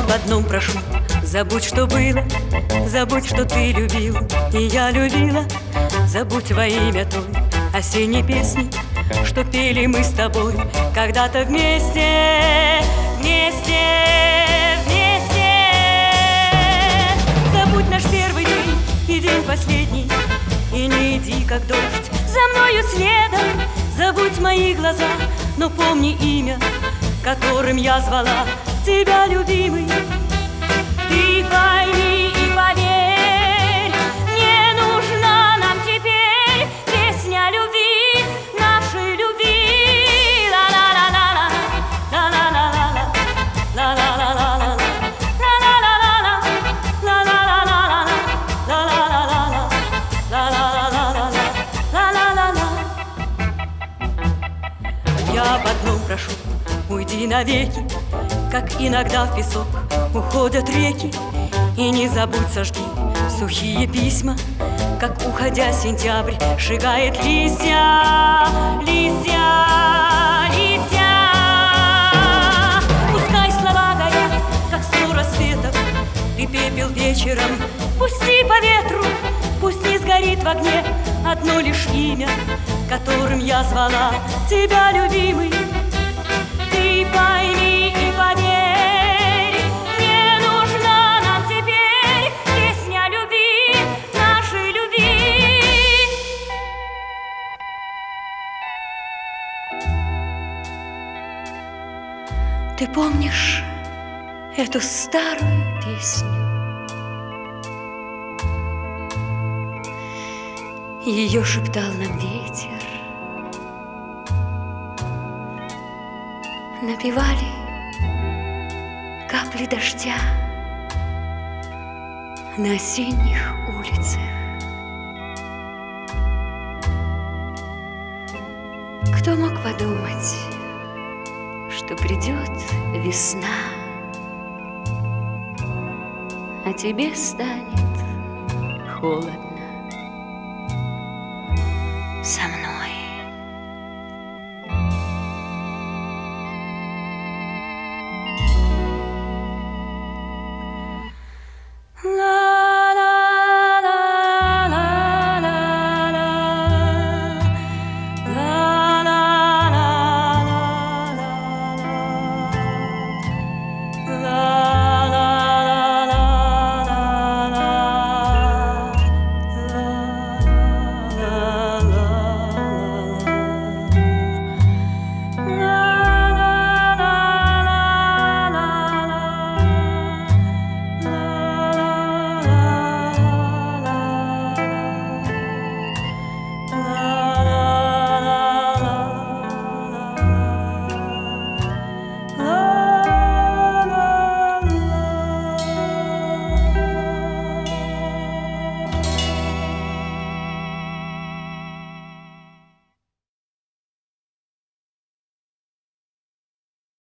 об одном прошу: забудь, что было, забудь, что ты любил, и я любила. Забудь во имя той осенней песни, что пели мы с тобой когда-то вместе, вместе, вместе. Забудь наш первый день и день последний, и не иди, как дождь, за мною следом. Забудь мои глаза, но помни имя, которым я звала тебя, любимый. Ты пойми и поверь, не нужна нам теперь песня любви, нашей любви. Ла-ла-ла-ла-ла, ла-ла-ла-ла-ла, ла-ла-ла-ла-ла, ла-ла-ла-ла-ла, ла-ла-ла-ла-ла, ла-ла-ла-ла-ла, ла-ла-ла-ла-ла, ла-ла-ла-ла. Я об одном прошу: уйди навеки, как иногда в песок уходят реки. И не забудь, сожги сухие письма, как, уходя, сентябрь сжигает листья, листья, листья. Пускай слова горят, как 100 рассветов, ты пепел вечером пусти по ветру. Пусть не сгорит в огне одно лишь имя, которым я звала тебя, любимый. Ты пойми и поверь, не нужна нам теперь песня любви, нашей любви. Ты помнишь эту старую песню? Ее шептал нам ветер, напевали капли дождя на осенних улицах. Кто мог подумать, что придет весна, а тебе станет холодно со мной?